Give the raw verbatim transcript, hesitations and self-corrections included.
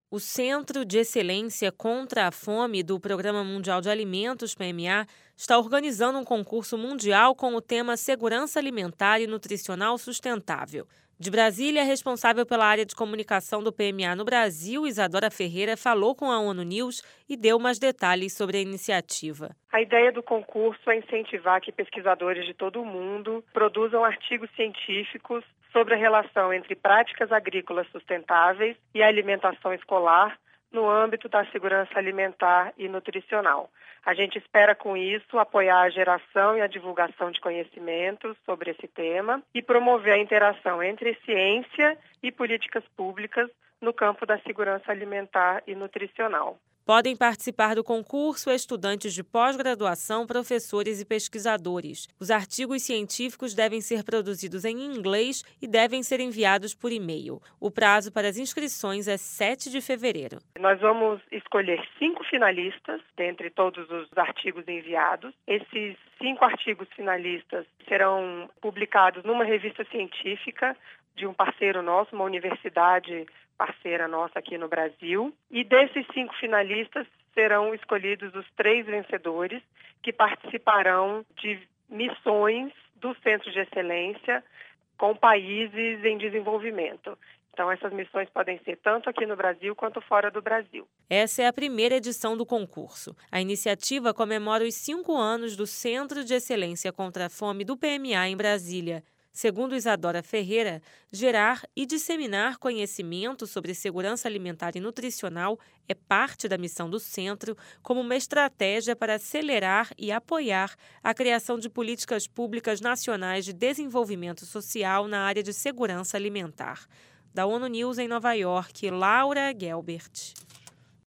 O Centro de Excelência contra a Fome do Programa Mundial de Alimentos, P M A, está organizando um concurso mundial com o tema Segurança Alimentar e Nutricional Sustentável. De Brasília, responsável pela área de comunicação do P M A no Brasil, Isadora Ferreira, falou com a ONU News e deu mais detalhes sobre a iniciativa. A ideia do concurso é incentivar que pesquisadores de todo o mundo produzam artigos científicos sobre a relação entre práticas agrícolas sustentáveis e a alimentação escolar no âmbito da segurança alimentar e nutricional. A gente espera, com isso, apoiar a geração e a divulgação de conhecimentos sobre esse tema e promover a interação entre ciência e políticas públicas no campo da segurança alimentar e nutricional. Podem participar do concurso estudantes de pós-graduação, professores e pesquisadores. Os artigos científicos devem ser produzidos em inglês e devem ser enviados por e-mail. O prazo para as inscrições é sete de fevereiro. Nós vamos escolher cinco finalistas dentre todos os artigos enviados. Esses cinco artigos finalistas serão publicados numa revista científica de um parceiro nosso, uma universidade parceira nossa aqui no Brasil. E desses cinco finalistas serão escolhidos os três vencedores que participarão de missões do Centro de Excelência com países em desenvolvimento. Então, essas missões podem ser tanto aqui no Brasil quanto fora do Brasil. Essa é a primeira edição do concurso. A iniciativa comemora os cinco anos do Centro de Excelência contra a Fome do P M A em Brasília. Segundo Isadora Ferreira, gerar e disseminar conhecimento sobre segurança alimentar e nutricional é parte da missão do centro como uma estratégia para acelerar e apoiar a criação de políticas públicas nacionais de desenvolvimento social na área de segurança alimentar. Da ONU News em Nova York, Laura Gelbert.